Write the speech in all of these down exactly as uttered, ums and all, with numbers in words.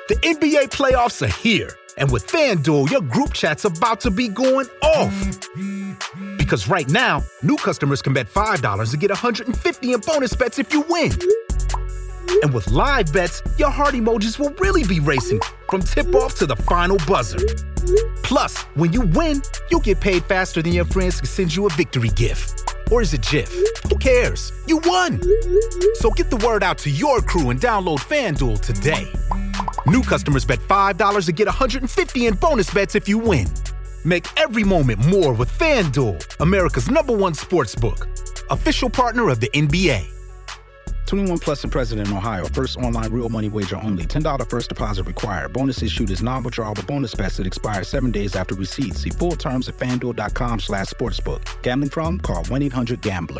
The N B A playoffs are here, and with FanDuel, your group chat's about to be going off. Because right now, new customers can bet five dollars and get one hundred fifty dollars in bonus bets if you win. And with live bets, your heart emojis will really be racing from tip-off to the final buzzer. Plus, when you win, you'll get paid faster than your friends can send you a victory gift. Or is it GIF? Who cares? You won! So get the word out to your crew and download FanDuel today. New customers bet five dollars and get one hundred fifty dollars in bonus bets if you win. Make every moment more with FanDuel, America's number one sportsbook. Official partner of the N B A. twenty-one plus and present in Ohio. First online real money wager only. ten dollars first deposit required. Bonus issued is non-withdrawable bonus bets that expire seven days after receipt. See full terms at FanDuel.com slash sportsbook. Gambling problem? Call one eight hundred gambler.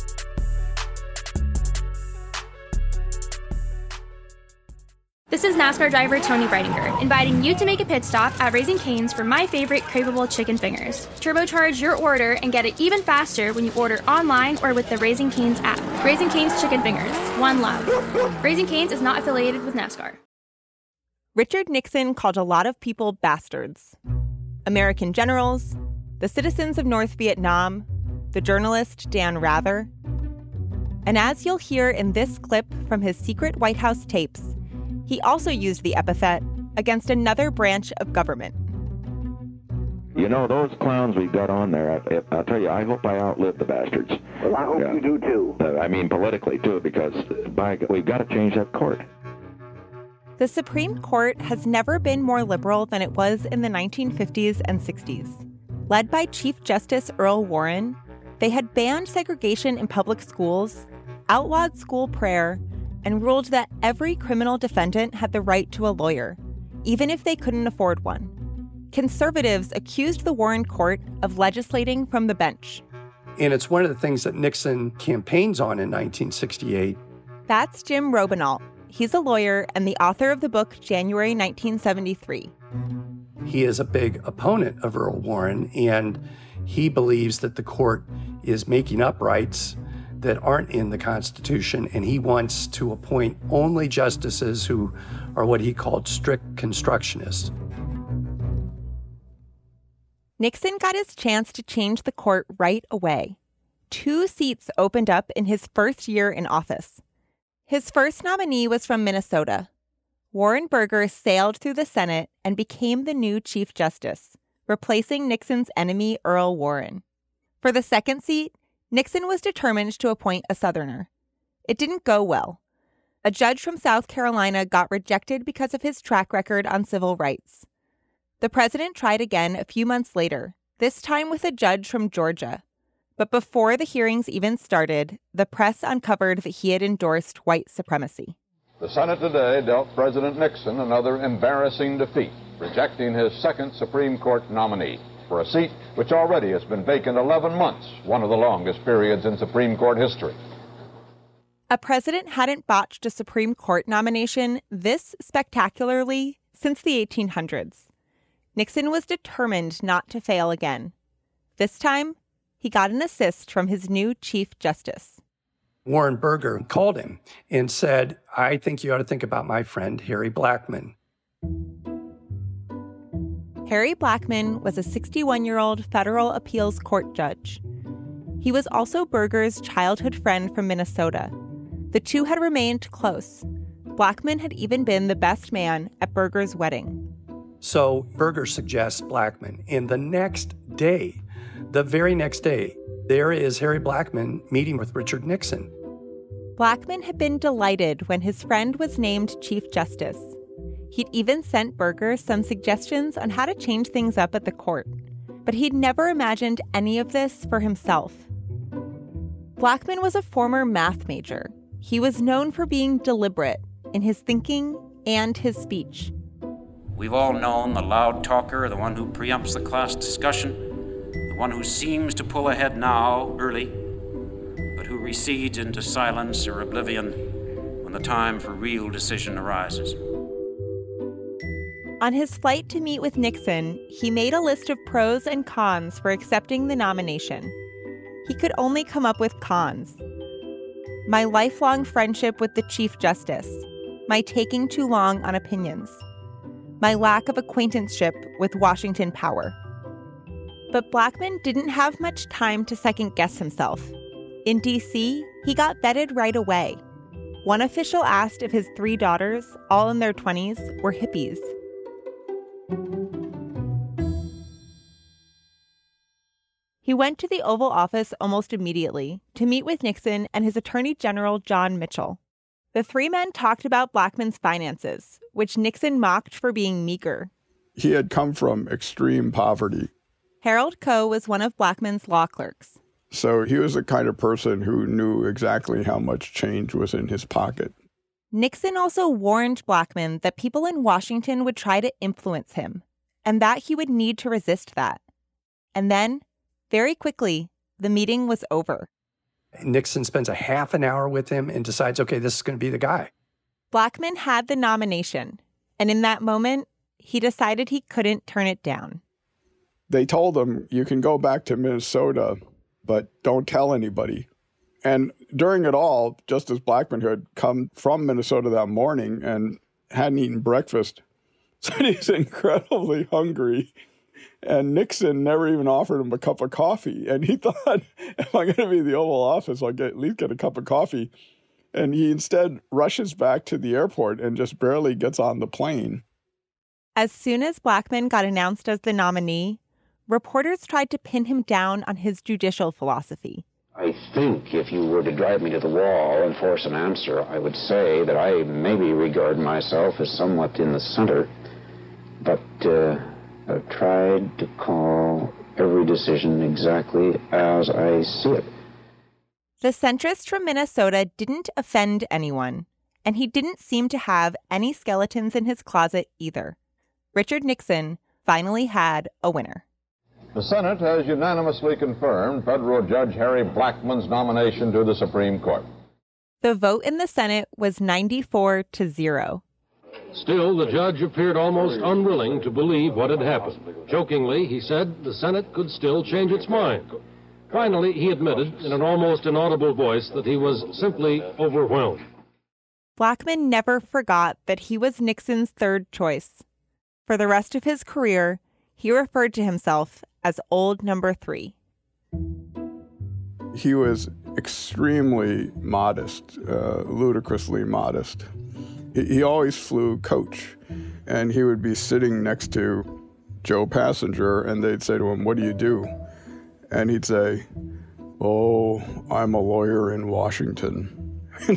This is NASCAR driver Tony Breidinger, inviting you to make a pit stop at Raising Cane's for my favorite craveable chicken fingers. Turbocharge your order and get it even faster when you order online or with the Raising Cane's app. Raising Cane's Chicken Fingers, one love. Raising Cane's is not affiliated with NASCAR. Richard Nixon called a lot of people bastards. American generals, the citizens of North Vietnam, the journalist Dan Rather. And as you'll hear in this clip from his secret White House tapes, he also used the epithet against another branch of government. You know, those clowns we got on there, I, I'll tell you, I hope I outlive the bastards. Well, I hope yeah. you do, too. Uh, I mean, politically, too, because by, we've got to change that court. The Supreme Court has never been more liberal than it was in the nineteen fifties and sixties. Led by Chief Justice Earl Warren, they had banned segregation in public schools, outlawed school prayer, and ruled that every criminal defendant had the right to a lawyer, even if they couldn't afford one. Conservatives accused the Warren Court of legislating from the bench. And it's one of the things that Nixon campaigns on in nineteen sixty-eight. That's Jim Robinault. He's a lawyer and the author of the book January nineteen seventy-three. He is a big opponent of Earl Warren, and he believes that the court is making up rights that aren't in the Constitution, and he wants to appoint only justices who are what he called strict constructionists. Nixon got his chance to change the court right away. Two seats opened up in his first year in office. His first nominee was from Minnesota. Warren Burger sailed through the Senate and became the new Chief Justice, replacing Nixon's enemy Earl Warren. For the second seat, Nixon was determined to appoint a Southerner. It didn't go well. A judge from South Carolina got rejected because of his track record on civil rights. The president tried again a few months later, this time with a judge from Georgia. But before the hearings even started, the press uncovered that he had endorsed white supremacy. The Senate today dealt President Nixon another embarrassing defeat, rejecting his second Supreme Court nominee for a seat which already has been vacant eleven months, one of the longest periods in Supreme Court history. A president hadn't botched a Supreme Court nomination this spectacularly since the eighteen hundreds. Nixon was determined not to fail again. This time, he got an assist from his new Chief Justice. Warren Burger called him and said, I think you ought to think about my friend, Harry Blackmun. Harry Blackmun was a sixty-one-year-old federal appeals court judge. He was also Burger's childhood friend from Minnesota. The two had remained close. Blackmun had even been the best man at Burger's wedding. So Burger suggests Blackmun, and the next day, the very next day, there is Harry Blackmun meeting with Richard Nixon. Blackmun had been delighted when his friend was named Chief Justice. He'd even sent Burger some suggestions on how to change things up at the court, but he'd never imagined any of this for himself. Blackmun was a former math major. He was known for being deliberate in his thinking and his speech. We've all known the loud talker, the one who preempts the class discussion, the one who seems to pull ahead now, early, but who recedes into silence or oblivion when the time for real decision arises. On his flight to meet with Nixon, he made a list of pros and cons for accepting the nomination. He could only come up with cons. My lifelong friendship with the Chief Justice. My taking too long on opinions. my lack of acquaintanceship with Washington power. But Blackmun didn't have much time to second-guess himself. In D C, he got vetted right away. One official asked if his three daughters, all in their twenties, were hippies. He went to the Oval Office almost immediately to meet with Nixon and his Attorney General John Mitchell. The three men talked about Blackmun's finances, which Nixon mocked for being meager. He had come from extreme poverty. Harold Koh was one of Blackmun's law clerks. So he was the kind of person who knew exactly how much change was in his pocket. Nixon also warned Blackmun that people in Washington would try to influence him, and that he would need to resist that. And then, very quickly, the meeting was over. Nixon spends a half an hour with him and decides, okay, this is going to be the guy. Blackmun had the nomination, and in that moment, he decided he couldn't turn it down. They told him, you can go back to Minnesota, but don't tell anybody. And during it all, just as Blackmun had come from Minnesota that morning and hadn't eaten breakfast, said he's incredibly hungry. And Nixon never even offered him a cup of coffee. And he thought, if I'm going to be in the Oval Office, I'll get, at least get a cup of coffee. And he instead rushes back to the airport and just barely gets on the plane. As soon as Blackmun got announced as the nominee, reporters tried to pin him down on his judicial philosophy. I think if you were to drive me to the wall and force an answer, I would say that I maybe regard myself as somewhat in the center, but uh, I've tried to call every decision exactly as I see it. The centrist from Minnesota didn't offend anyone, and he didn't seem to have any skeletons in his closet either. Richard Nixon finally had a winner. The Senate has unanimously confirmed federal Judge Harry Blackmun's nomination to the Supreme Court. The vote in the Senate was ninety-four to zero. Still, the judge appeared almost unwilling to believe what had happened. Jokingly, he said the Senate could still change its mind. Finally, he admitted in an almost inaudible voice that he was simply overwhelmed. Blackmun never forgot that he was Nixon's third choice. For the rest of his career, he referred to himself as Old Number Three. He was extremely modest, uh, ludicrously modest. He, he always flew coach, and he would be sitting next to Joe Passenger, and they'd say to him, "What do you do?" And he'd say, "Oh, I'm a lawyer in Washington."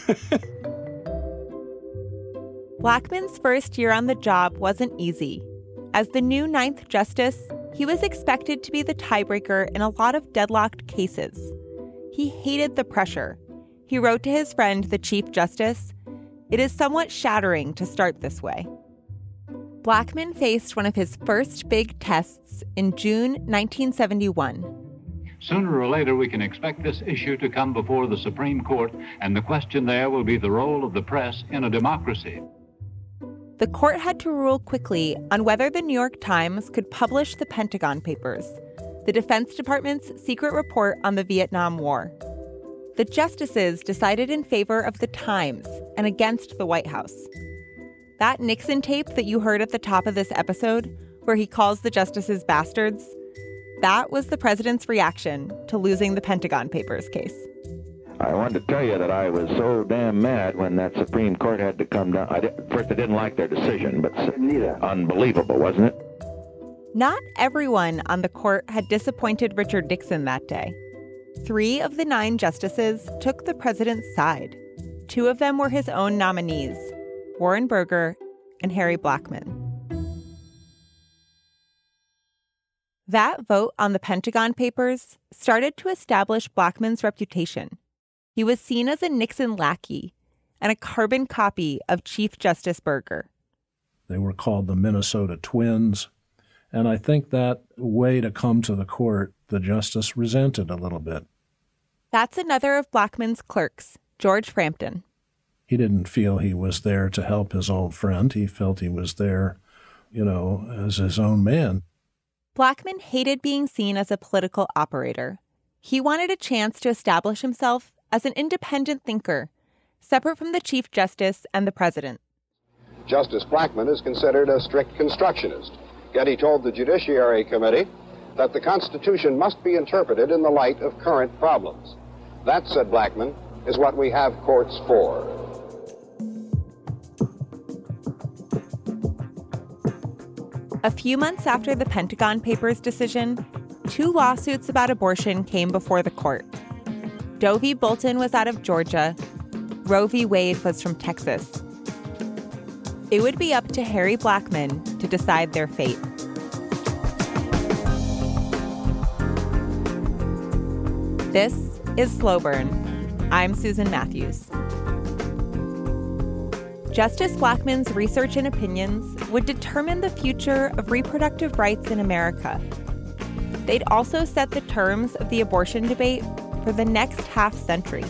Blackmun's first year on the job wasn't easy. As the new Ninth Justice, he was expected to be the tiebreaker in a lot of deadlocked cases. He hated the pressure. He wrote to his friend, the Chief Justice, "It is somewhat shattering to start this way." Blackmun faced one of his first big tests in June nineteen seventy-one. Sooner or later, we can expect this issue to come before the Supreme Court, and the question there will be the role of the press in a democracy. The court had to rule quickly on whether the New York Times could publish the Pentagon Papers, the Defense Department's secret report on the Vietnam War. The justices decided in favor of the Times and against the White House. That Nixon tape that you heard at the top of this episode, where he calls the justices bastards, that was the president's reaction to losing the Pentagon Papers case. I wanted to tell you that I was so damn mad when that Supreme Court had to come down. I did, first, I didn't like their decision, but unbelievable, wasn't it? Not everyone on the court had disappointed Richard Nixon that day. Three of the nine justices took the president's side. Two of them were his own nominees, Warren Burger and Harry Blackmun. That vote on the Pentagon Papers started to establish Blackmun's reputation. He was seen as a Nixon lackey and a carbon copy of Chief Justice Burger. They were called the Minnesota Twins, and I think that way to come to the court, the justice resented a little bit. That's another of Blackmun's clerks, George Frampton. He didn't feel he was there to help his old friend. He felt he was there, you know, as his own man. Blackmun hated being seen as a political operator. He wanted a chance to establish himself as an independent thinker, separate from the Chief Justice and the President. Justice Blackmun is considered a strict constructionist. Yet he told the Judiciary Committee that the Constitution must be interpreted in the light of current problems. That, said Blackmun, is what we have courts for. A few months after the Pentagon Papers decision, two lawsuits about abortion came before the court. Doe v. Bolton was out of Georgia. Roe v. Wade was from Texas. It would be up to Harry Blackmun to decide their fate. This is Slow Burn. I'm Susan Matthews. Justice Blackmun's research and opinions would determine the future of reproductive rights in America. They'd also set the terms of the abortion debate for the next half century.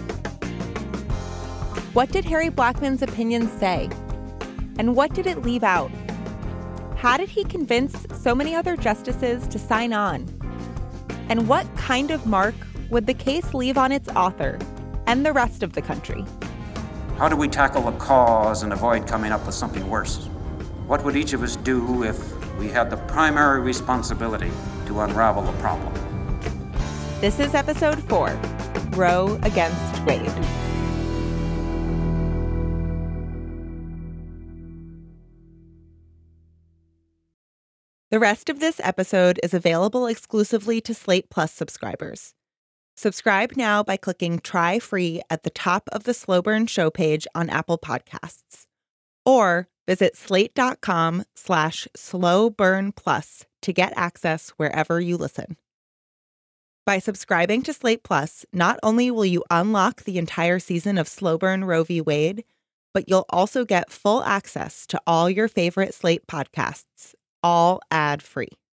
What did Harry Blackmun's opinions say? And what did it leave out? How did he convince so many other justices to sign on? And what kind of mark would the case leave on its author and the rest of the country? How do we tackle the cause and avoid coming up with something worse? What would each of us do if we had the primary responsibility to unravel the problem? This is episode four, Roe against Wade. The rest of this episode is available exclusively to Slate Plus subscribers. Subscribe now by clicking Try Free at the top of the Slow Burn show page on Apple Podcasts. Or visit slate.com slash slow burn plus to get access wherever you listen. By subscribing to Slate Plus, not only will you unlock the entire season of Slow Burn Roe v. Wade, but you'll also get full access to all your favorite Slate podcasts, all ad-free.